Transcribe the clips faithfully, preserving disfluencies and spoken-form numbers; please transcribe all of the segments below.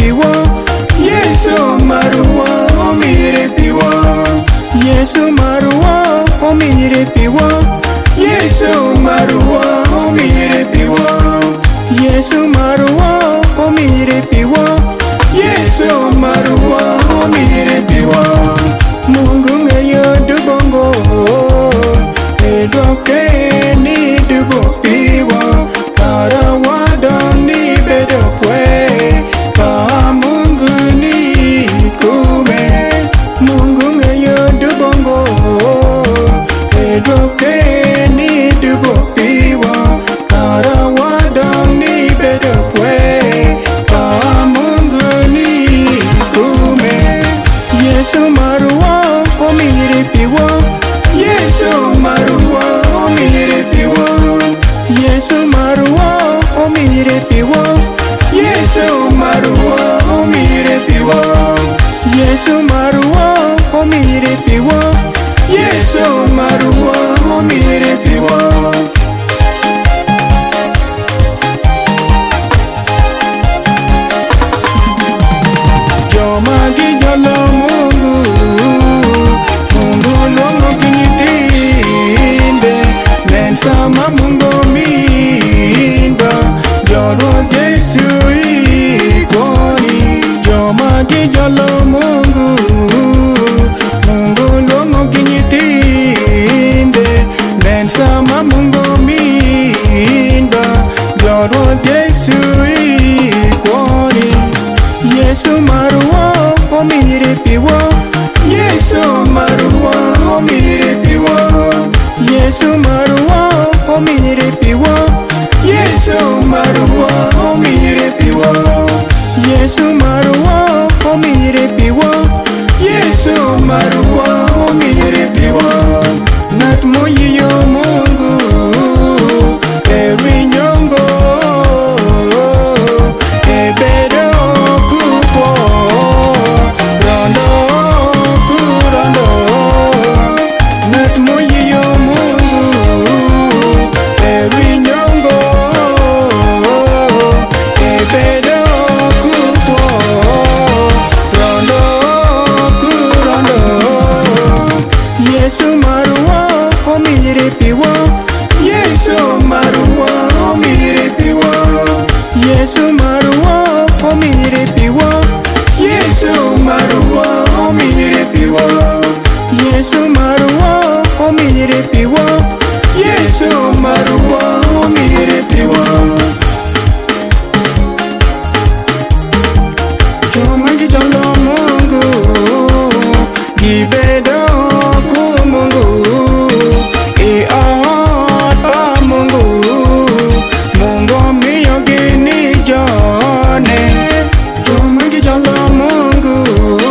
piwo, Yesu maruwa omire piwo, Yesu maruwa omire piwo, Yesu maruwa omire piwo, Yesu maruwa omire piwo, Yesu maruwa omire piwo. Mungu ngeyo dubongo, edoke ni dubo piwo, karawada ni bedokwe, ka Mungu ni kume. Mungu ngeyo dubongo, edoke ni dubo piwo, karawada ni bedokwe, ka Mungu ni kume. Yesu maruwa omire piwo, Yesu maruwa omire piwo, Yesu maruwa omire piwo, Yesu maruwa omire piwo, Yesu maruwa omire piwo, Yesu maruwa omire piwo. Joma gijolo Mungu, Mungu longo kinyitinde, nen sama Mungu minda, joro Yesu ikoni. Joma gijolo Mungu, Mungu longo kinyitinde, nen sama Mungu minda, joro Yesu ikoni. Yesu maruwa omire piwo, Yesu maruwa omire piwo, Yesu maruwa omire piwo, Yesu maruwa omire piwo, Yesu maruwa omire piwo, Yesu maruwa omire piwo. Nat moyiyo Mungu ewi nyongo, ebedo kupo, rondo kurondo. Nat moyiyo Mungu ewi nyongo, ebedo kupo, rondo kurondo. Yesu maruwa omire piwo, Yesu maruwa omire piwo, Yesu maruwa omire piwo, Yesu maruwa omire piwo, Yesu maruwa omire piwo, Yesu maruwa omire piwo. Joma gijolo Mungu, gibedo ku Mungu, e ot pa Mungu, Mungu miyo gini jone. Joma gijolo Mungu,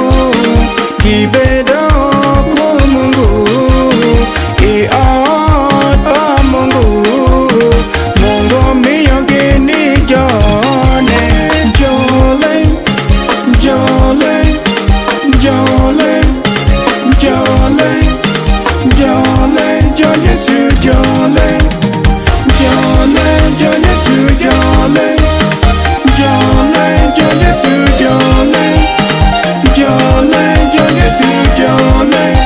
gibedo ku Mungu, e ot pa Mungu, Mungu miyo gini jone. Jole, jole, jole, jole, jole, jo Yesu jole, jole, jo Yesu jole, jole, jo Yesu jole, jole, jo Yesu jole.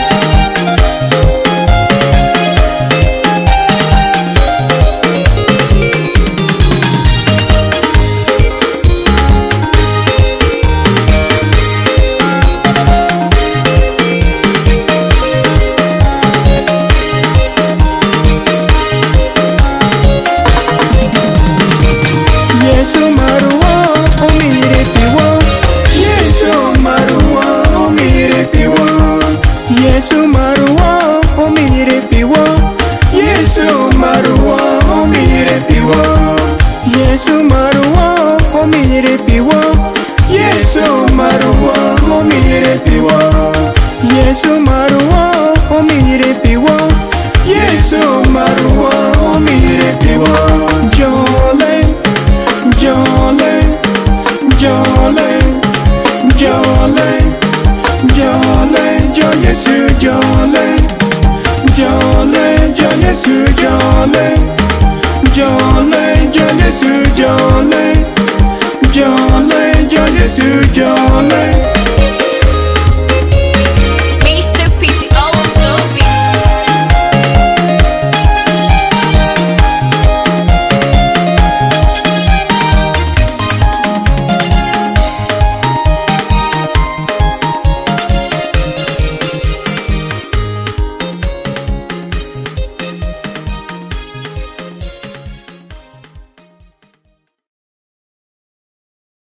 Yesu maruwa omire piwo, Yesu maruwa omire piwo, Yesu maruwa omire piwo, Yesu maruwa omire piwo, Yesu maruwa omire piwo, Yesu maruwa omire piwo, Yesu maruwa omire piwo, Yesu maruwa omire piwo. Jole, jole, jole, jole, jole, jo Yesu jole, jole, jo Yesu jole, jole, jo Yesu jole, jole, jo Yesu jole